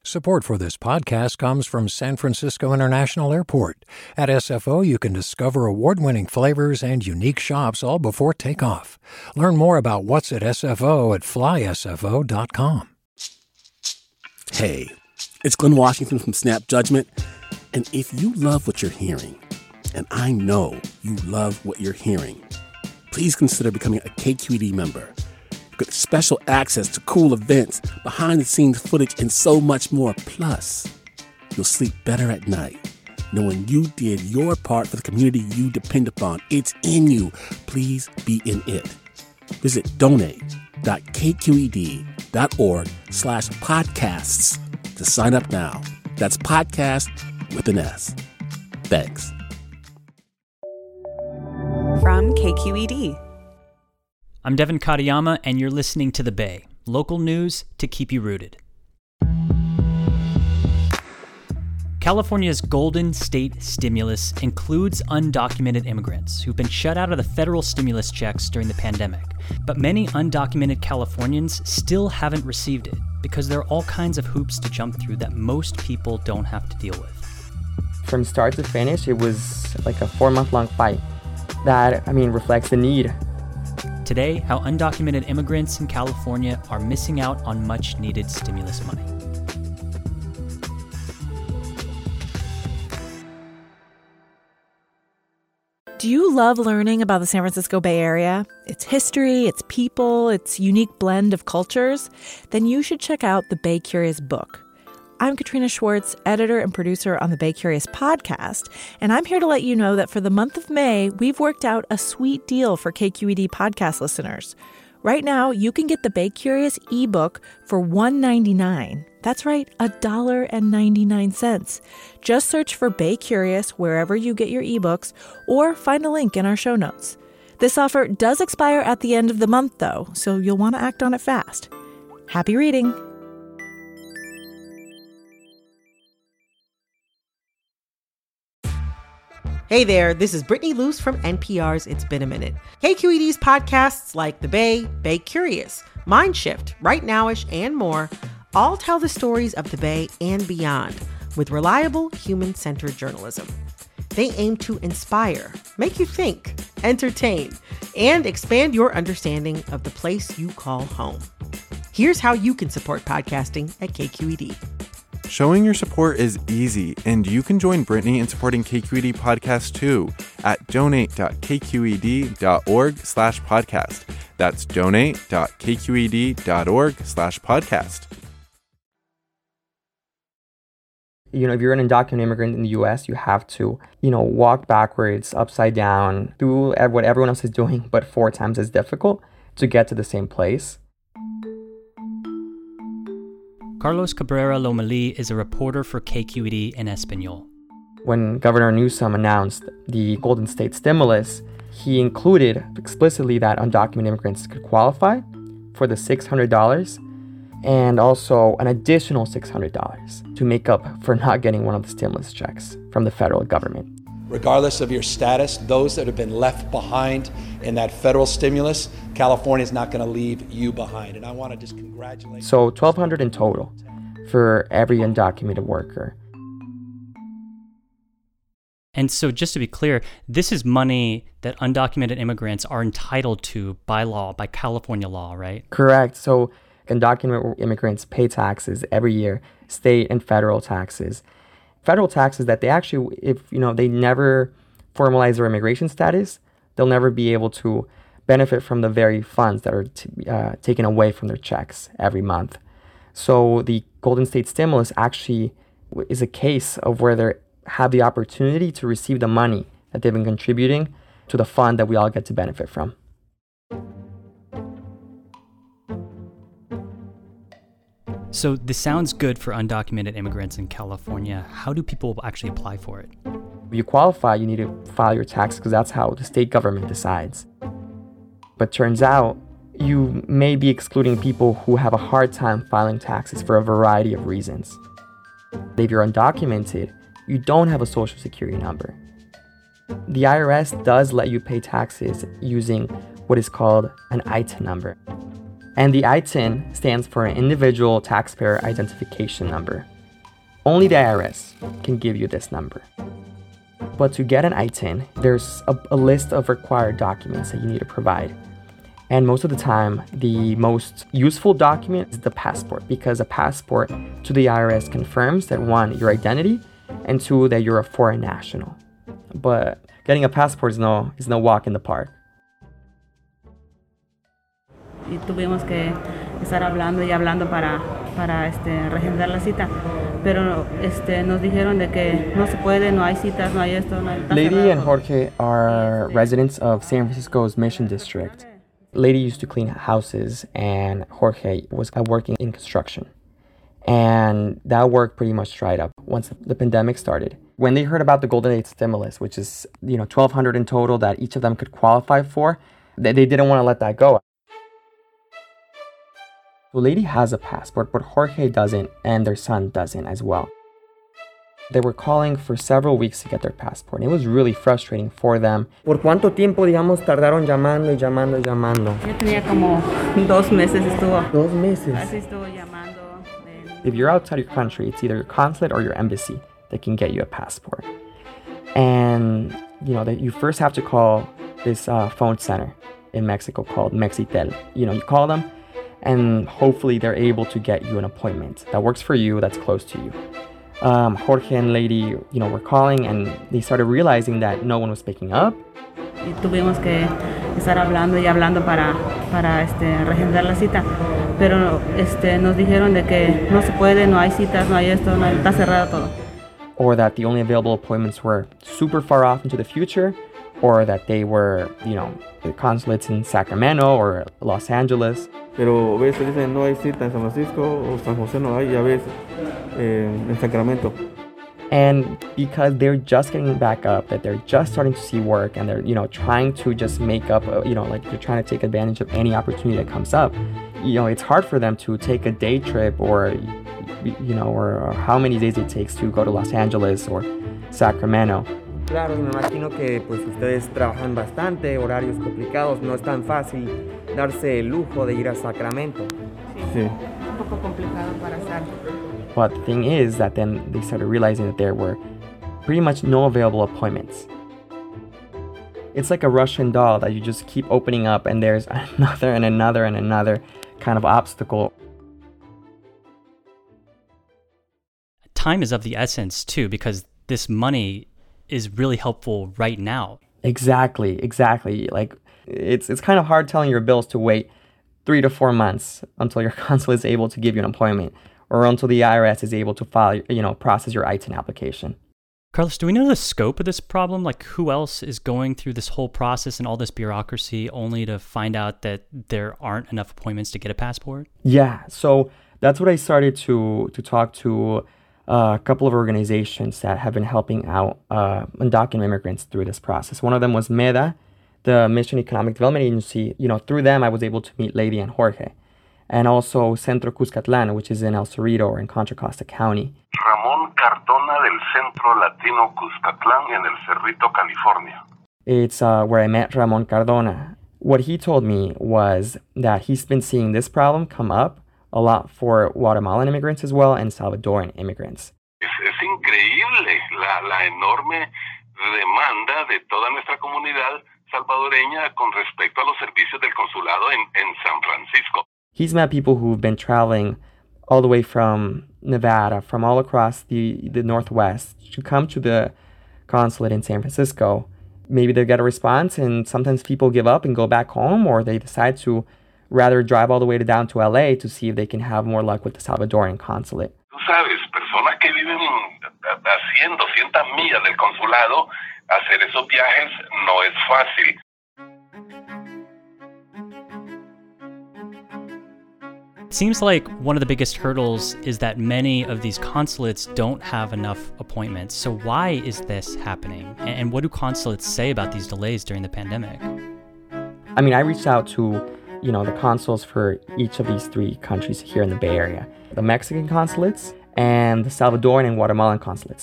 Support for this podcast comes from San Francisco International Airport. At SFO, you can discover award-winning flavors and unique shops all before takeoff. Learn more about what's at SFO at flysfo.com. Hey, it's Glenn Washington from Snap Judgment. And if you love what you're hearing, and I know you love what you're hearing, please consider becoming a KQED member. Get special access to cool events, behind-the-scenes footage, and so much more. Plus, you'll sleep better at night knowing you did your part for the community you depend upon. It's in you. Please be in it. Visit donate.kqed.org/podcasts to sign up now. That's podcast with an S. Thanks. From KQED. I'm Devin Katayama, and you're listening to The Bay, local news to keep you rooted. California's Golden State Stimulus includes undocumented immigrants who've been shut out of the federal stimulus checks during the pandemic. But many undocumented Californians still haven't received it because there are all kinds of hoops to jump through that most people don't have to deal with. From start to finish, it was like a 4-month-long fight that, reflects the need. Today, how undocumented immigrants in California are missing out on much-needed stimulus money. Do you love learning about the San Francisco Bay Area, its history, its people, its unique blend of cultures? Then you should check out the Bay Curious book. I'm Katrina Schwartz, editor and producer on the Bay Curious podcast, and I'm here to let you know that for the month of May, we've worked out a sweet deal for KQED podcast listeners. Right now, you can get the Bay Curious ebook for $1.99. That's right, $1.99. Just search for Bay Curious wherever you get your ebooks, or find a link in our show notes. This offer does expire at the end of the month, though, so you'll want to act on it fast. Happy reading! Hey there, this is Brittany Luce from NPR's It's Been a Minute. KQED's podcasts like The Bay, Bay Curious, Mind Shift, Right Nowish, and more all tell the stories of the Bay and beyond with reliable, human-centered journalism. They aim to inspire, make you think, entertain, and expand your understanding of the place you call home. Here's how you can support podcasting at KQED. Showing your support is easy, and you can join Brittany in supporting KQED Podcast too at donate.kqed.org/podcast. That's donate.kqed.org/podcast. If you're an undocumented immigrant in the U.S., you have to, walk backwards, upside down, do what everyone else is doing, but 4 times as difficult to get to the same place. Carlos Cabrera Lomelí is a reporter for KQED in Espanol. When Governor Newsom announced the Golden State Stimulus, he included explicitly that undocumented immigrants could qualify for the $600 and also an additional $600 to make up for not getting one of the stimulus checks from the federal government. Regardless of your status, those that have been left behind in that federal stimulus, California is not going to leave you behind. And I want to just congratulate. So $1,200 in total for every undocumented worker. And so just to be clear, this is money that undocumented immigrants are entitled to by law, by California law, right? Correct. So undocumented immigrants pay taxes every year, state and federal taxes. Federal taxes that they actually, if they never formalize their immigration status, they'll never be able to benefit from the very funds that are taken away from their checks every month. So the Golden State Stimulus actually is a case of where they have the opportunity to receive the money that they've been contributing to the fund that we all get to benefit from. So this sounds good for undocumented immigrants in California. How do people actually apply for it? If you qualify, you need to file your taxes because that's how the state government decides. But turns out you may be excluding people who have a hard time filing taxes for a variety of reasons. If you're undocumented, you don't have a social security number. The IRS does let you pay taxes using what is called an ITIN number. And the ITIN stands for an Individual Taxpayer Identification Number. Only the IRS can give you this number. But to get an ITIN, there's a list of required documents that you need to provide. And most of the time, the most useful document is the passport, because a passport to the IRS confirms that, one, your identity, and two, that you're a foreign national. But getting a passport is no walk in the park. Y tuvimos que estar hablando y hablando para reagendar la cita, pero nos dijeron de que no se puede, no hay citas, no hay esto, no hay. Lady and Jorge are residents of San Francisco's Mission District. Lady used to clean houses, and Jorge was working in construction. And that work pretty much dried up once the pandemic started. When they heard about the Golden Age stimulus, which is $1,200 in total that each of them could qualify for, they didn't want to let that go. So Lady has a passport, but Jorge doesn't, and their son doesn't as well. They were calling for several weeks to get their passport. It was really frustrating for them. ¿Por cuánto tiempo, tardaron llamando? Yo tenía como 2 meses estuvo. 2 meses. Así estuvo llamando. If you're outside your country, it's either your consulate or your embassy that can get you a passport. And, you first have to call this phone center in Mexico called Mexitel. You call them, and hopefully they're able to get you an appointment that works for you, that's close to you. Jorge and Lady, were calling, and they started realizing that no one was picking up. Y tuvimos que estar hablando y hablando para reagendar la cita, pero nos dijeron de que no se puede, no hay citas, no hay esto, está cerrado todo. Or that the only available appointments were super far off into the future, or that they were, the consulates in Sacramento or Los Angeles. Pero a veces dicen no hay cita en San Francisco o San José, no hay, y a veces en Sacramento. And because they're just getting back up, that they're just starting to see work, and they're, trying to just make up, like they're trying to take advantage of any opportunity that comes up. It's hard for them to take a day trip or how many days it takes to go to Los Angeles or Sacramento. Claro, me imagino que pues ustedes trabajan bastante, horarios complicados, no es tan fácil darse el lujo de ir a Sacramento. Sí. Un poco complicado para estar. But the thing is that then they started realizing that there were pretty much no available appointments. It's like a Russian doll that you just keep opening up, and there's another and another and another kind of obstacle. Time is of the essence too, because this money is really helpful right now. Exactly. Like it's kind of hard telling your bills to wait 3 to 4 months until your consulate is able to give you an appointment, or until the IRS is able to process your ITIN application. Carlos, do we know the scope of this problem? Like, who else is going through this whole process and all this bureaucracy only to find out that there aren't enough appointments to get a passport? Yeah, so that's what I started to talk to a couple of organizations that have been helping out undocumented immigrants through this process. One of them was MEDA, the Mission Economic Development Agency. Through them, I was able to meet Lady and Jorge. And also Centro Cuscatlán, which is in El Cerrito or in Contra Costa County. Ramón Cardona del Centro Latino Cuscatlán en El Cerrito, California. It's where I met Ramón Cardona. What he told me was that he's been seeing this problem come up a lot for Guatemalan immigrants as well, and Salvadoran immigrants. Es increíble la enorme demanda de toda nuestra comunidad salvadoreña con respecto a los servicios del consulado en San Francisco. He's met people who've been traveling all the way from Nevada, from all across the Northwest, to come to the consulate in San Francisco. Maybe they get a response, and sometimes people give up and go back home, or they decide to rather drive all the way down to LA to see if they can have more luck with the Salvadoran consulate. Tú sabes, personas que viven a 100, 200 millas del consulado, hacer esos viajes no es fácil. It seems like one of the biggest hurdles is that many of these consulates don't have enough appointments. So why is this happening? And what do consulates say about these delays during the pandemic? I mean, I reached out to, the consuls for each of these 3 countries here in the Bay Area. The Mexican consulates and the Salvadoran and Guatemalan consulates.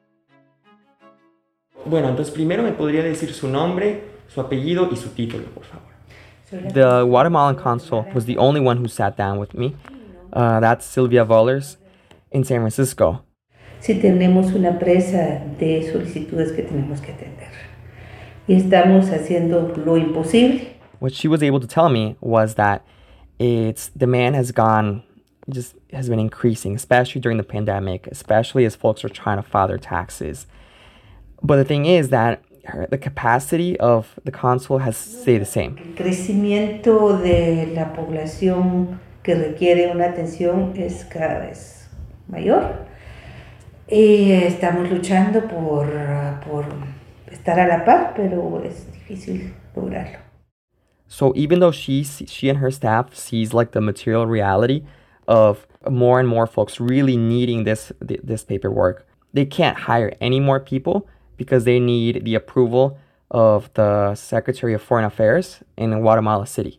Bueno, entonces primero me podría decir su nombre, su apellido y su título, por favor. The Guatemalan consul was the only one who sat down with me. That's Sylvia Vollers in San Francisco. si tenemos una presa de solicitudes que tenemos que atender. Y estamos haciendo lo imposible. What she was able to tell me was that its demand has been increasing, especially during the pandemic, especially as folks are trying to file their taxes. But the thing is that the capacity of the consul has stayed the same. El crecimiento de la población que requiere una atención es cada vez mayor. Y estamos luchando por estar a la par, pero es difícil lograrlo. So even though she and her staff sees like the material reality of more and more folks really needing this paperwork, they can't hire any more people because they need the approval of the Secretary of Foreign Affairs in Guatemala City.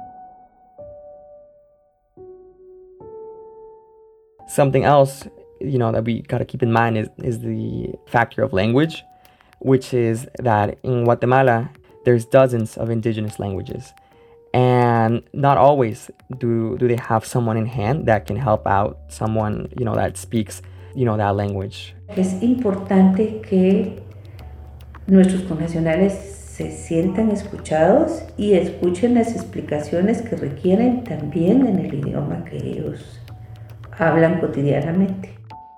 Something else, that we got to keep in mind is the factor of language, which is that in Guatemala, there's dozens of indigenous languages. And not always do they have someone in hand that can help out someone, that speaks, that language. Es importante que nuestros connacionales se sientan escuchados y escuchen las explicaciones que requieren también en el idioma que ellos hablan cotidianamente.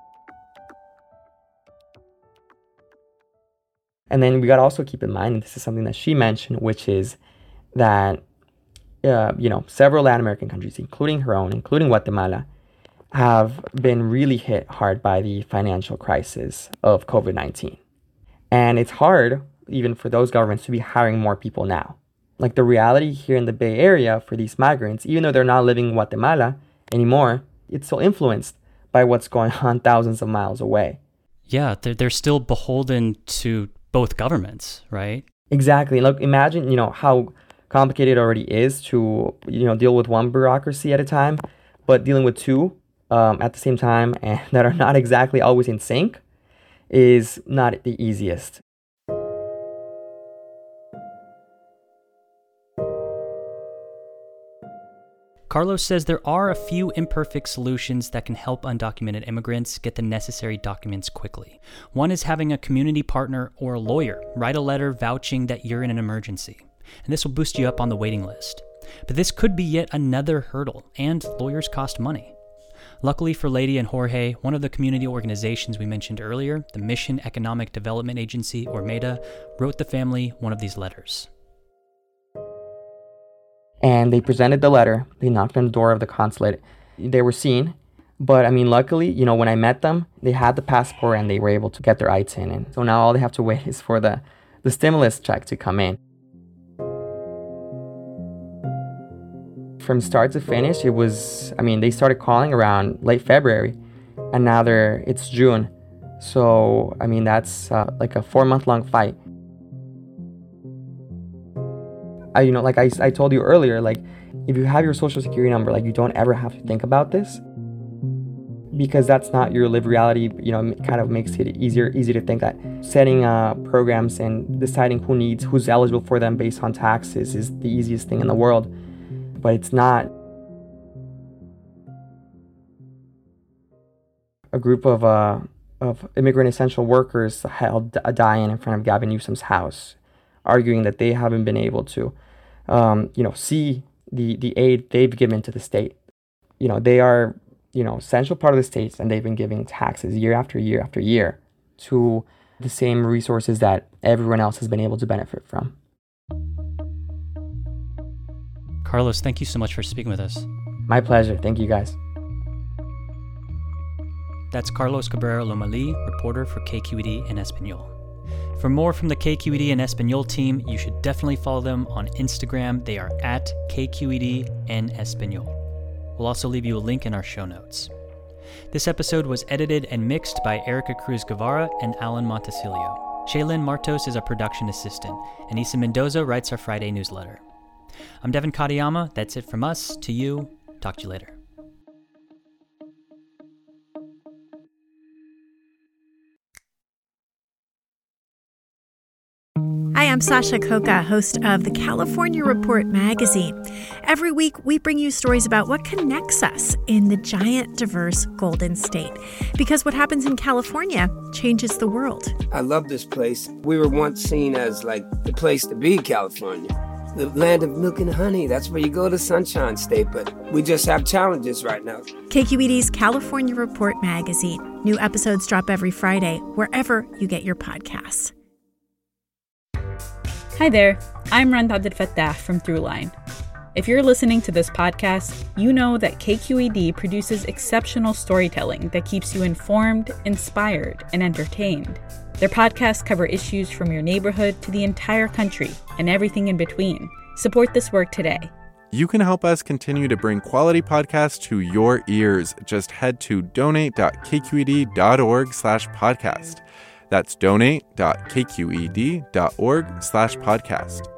And then we got to also keep in mind, and this is something that she mentioned, which is that, several Latin American countries, including her own, including Guatemala, have been really hit hard by the financial crisis of COVID-19. And it's hard, even for those governments, to be hiring more people now. Like the reality here in the Bay Area for these migrants, even though they're not living in Guatemala anymore, it's still influenced by what's going on thousands of miles away. Yeah, they're still beholden to both governments, right? Exactly. Look, imagine, how complicated it already is to, deal with one bureaucracy at a time, but dealing with two at the same time and that are not exactly always in sync is not the easiest. Carlos says there are a few imperfect solutions that can help undocumented immigrants get the necessary documents quickly. One is having a community partner or a lawyer write a letter vouching that you're in an emergency, and this will boost you up on the waiting list. But this could be yet another hurdle, and lawyers cost money. Luckily for Lady and Jorge, one of the community organizations we mentioned earlier, the Mission Economic Development Agency, or MEDA, wrote the family one of these letters. And they presented the letter. They knocked on the door of the consulate. They were seen. But luckily, when I met them, they had the passport and they were able to get their ITIN in. And so now all they have to wait is for the stimulus check to come in. From start to finish, it was, they started calling around late February and now it's June. So, that's like a 4-month-long fight. Like I told you earlier, like if you have your social security number, like you don't ever have to think about this because that's not your lived reality. It kind of makes it easy to think that setting programs and deciding who's eligible for them based on taxes is the easiest thing in the world, but it's not. A group of immigrant essential workers held a die-in in front of Gavin Newsom's house, arguing that they haven't been able to, see the aid they've given to the state. They are, essential part of the states, and they've been giving taxes year after year after year to the same resources that everyone else has been able to benefit from. Carlos, thank you so much for speaking with us. My pleasure. Thank you, guys. That's Carlos Cabrera Lomali, reporter for KQED in Espanol. For more from the KQED and Espanol team, you should definitely follow them on Instagram. They are at KQED en Espanol. We'll also leave you a link in our show notes. This episode was edited and mixed by Erica Cruz Guevara and Alan Montesilio. Shaylin Martos is our production assistant, and Isa Mendoza writes our Friday newsletter. I'm Devin Katayama. That's it from us. To you. Talk to you later. Hi, I'm Sasha Khokha, host of the California Report magazine. Every week, we bring you stories about what connects us in the giant, diverse Golden State. Because what happens in California changes the world. I love this place. We were once seen as like the place to be, California. The land of milk and honey. That's where you go to Sunshine State, but we just have challenges right now. KQED's California Report magazine. New episodes drop every Friday, wherever you get your podcasts. Hi there, I'm Randa Abdel-Fattah from Throughline. If you're listening to this podcast, you know that KQED produces exceptional storytelling that keeps you informed, inspired, and entertained. Their podcasts cover issues from your neighborhood to the entire country and everything in between. Support this work today. You can help us continue to bring quality podcasts to your ears. Just head to donate.kqed.org/podcast. That's donate.kqed.org/podcast.